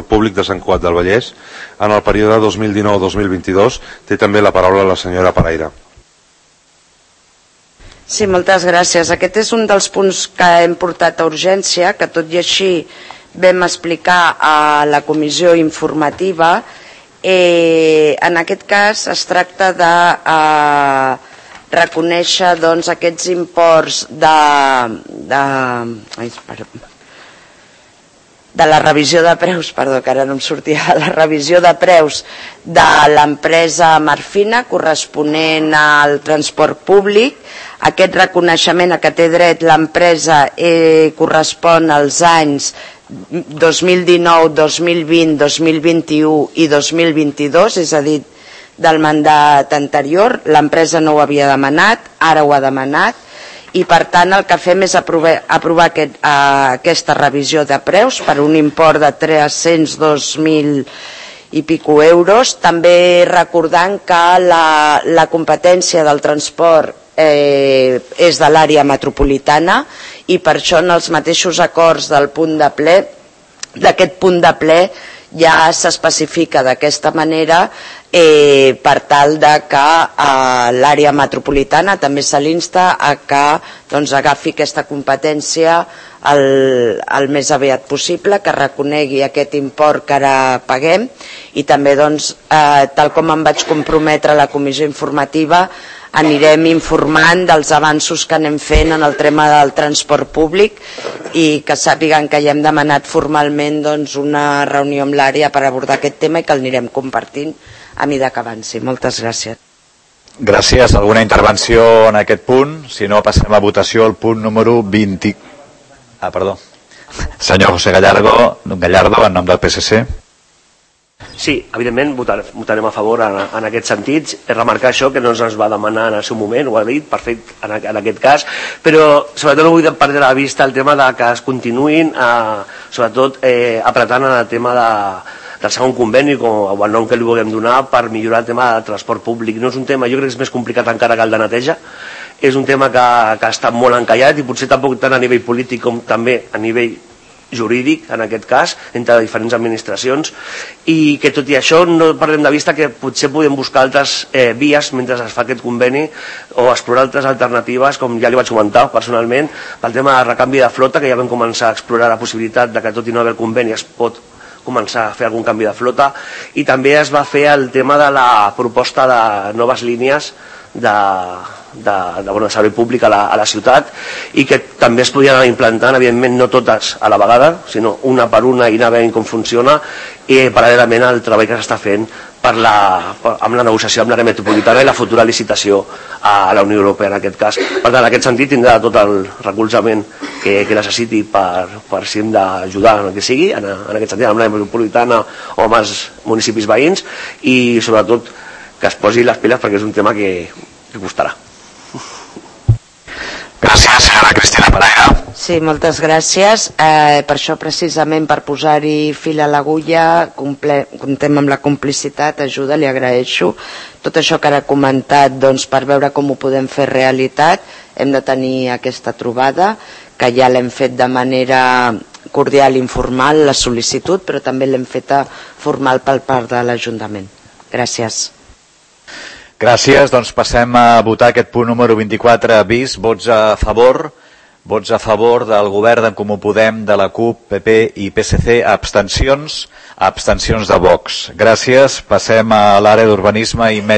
públic de Sant Cugat del Vallès en el període 2019-2022. Té també la paraula la senyora Paraire. Sí, moltes gràcies. Aquest és un dels punts que hem portat a urgència, que tot i així vam explicar a la comissió informativa. En aquest cas es tracta de reconèixer aquests imports de la revisió de preus, perdó, que ara no em sortia, la revisió de preus de l'empresa Marfina corresponent al transport públic. Aquest reconeixement a què té dret l'empresa correspon als anys 2019, 2020, 2021 i 2022, és a dir, del mandat anterior. L'empresa no ho havia demanat, ara ho ha demanat, i per tant el que fem és aprovar aquesta revisió de preus per un import de 302.000 i pico euros, també recordant que la competència del transport és de l'àrea metropolitana i per això en els mateixos acords del punt de ple, d'aquest punt de ple, ja s'especifica d'aquesta manera per tal de que l'àrea metropolitana també se l'insta a que agafi aquesta competència el més aviat possible, que reconegui aquest import que ara paguem i també, tal com em vaig comprometre a la comissió informativa, anirem informant dels avanços que anem fent en el tema del transport públic i que sàpiguen que ja hem demanat formalment una reunió amb l'àrea per abordar aquest tema i que el anirem compartint a mesura que avanci. Moltes gràcies. Gràcies. Alguna intervenció en aquest punt? Si no, passem a votació el punt número 20. Perdó. Senyor José Gallardo, en nom del PSC. Sí, evidentment votarem a favor en aquest sentit. Remarcar això que no ens va demanar en el seu moment, ho ha dit, perfecte en aquest cas, però sobretot no vull perdre de vista el tema de que es continuïn sobretot apretant en el tema del segon conveni o el nom que li vulguem donar per millorar el tema del transport públic. No és un tema, jo crec que és més complicat encara que el de neteja, és un tema que ha estat molt encallat i potser tampoc tant a nivell polític com també a nivell jurídic, en aquest cas, entre diferents administracions, i que tot i això no perdem de vista que potser podem buscar altres vies mentre es fa aquest conveni o explorar altres alternatives, com ja li vaig comentar personalment, pel tema de recanvi de flota, que ja vam començar a explorar la possibilitat de que tot i no haver el conveni es pot començar a fer algun canvi de flota, i també es va fer el tema de la proposta de noves línies de servei públic a la ciutat i que també es podien anar implantant, evidentment no totes a la vegada, sinó una per una i anar veient com funciona, i paral·lelament al treball que s'està fent amb la negociació amb l'àrea metropolitana i la futura licitació a la Unió Europea en aquest cas. Per tant, en aquest sentit tindrà tot el recolzament que necessiti per si hem d'ajudar en el que sigui, en aquest sentit amb l'àrea metropolitana o amb els municipis veïns, i sobretot que es posi les piles perquè és un tema que costarà. Gràcies, senyora Cristina Paraire. Sí, moltes gràcies. Per això, precisament, per posar-hi fil a l'agulla, comptem amb la complicitat, ajuda, li agraeixo. Tot això que ara he comentat, per veure com ho podem fer realitat, hem de tenir aquesta trobada, que ja l'hem fet de manera cordial i informal, la sol·licitud, però també l'hem feta formal per part de l'Ajuntament. Gràcies. Gràcies, doncs passem a votar aquest punt número 24 bis, vots a favor del govern d'en Comú Podem, de la CUP, PP i PSC, abstencions de Vox. Gràcies, passem a l'àrea d'urbanisme i